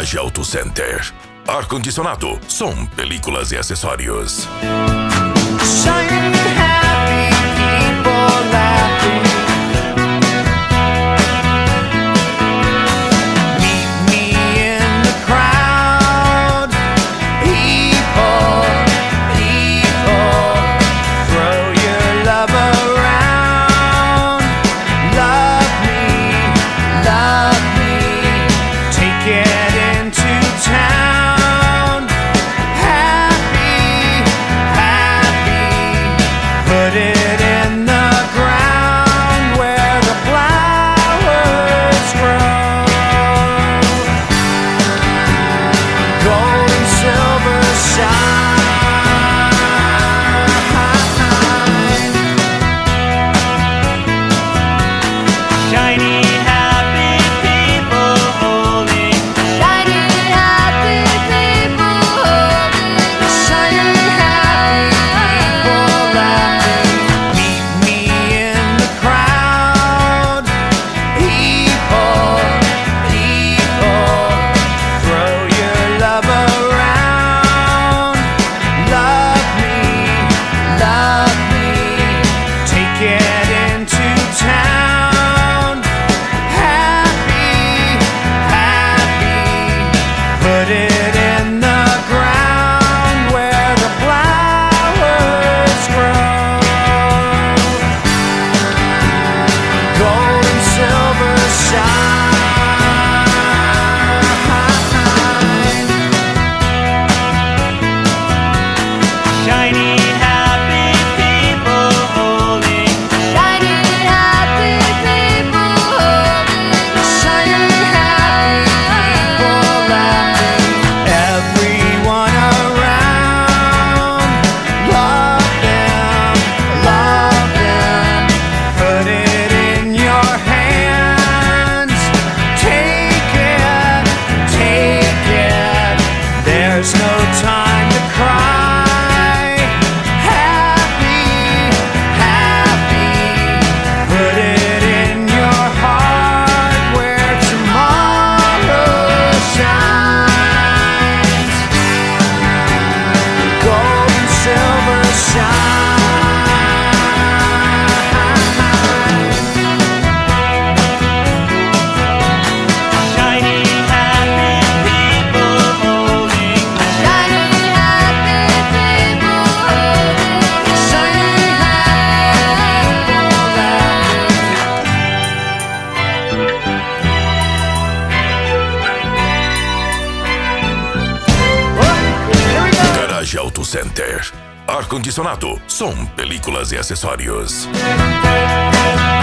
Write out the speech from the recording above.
Garage Auto Center. Ar-condicionado, som, películas e acessórios. Shining happy people laughing. Meet me in the crowd. People, people, throw your love around. Love me, take it into town. Happy, happy, put it in the ground where the flowers grow. Gold and silver shine. Shiny, happy people holding. Shiny, happy people holding. Shiny, happy people laughing. Meet me in the crowd. People, people, throw your love around. Love me, take it into town. Happy, happy, put it in the ground where the flowers grow. Gold and silver shine. Shiny, happy people holding. Shiny, happy people holding. Shiny, happy people laughing. Everyone around, love them, put it in your hands. Take it, there's no time to cry. Happy, happy, put it in your heart where tomorrow shines. Gold and silver shine. Shiny, happy people holding. Shiny, happy people holding. Shiny, happy people laughing. Here we go. Garage Auto Center. Ar-condicionado, som, películas e acessórios.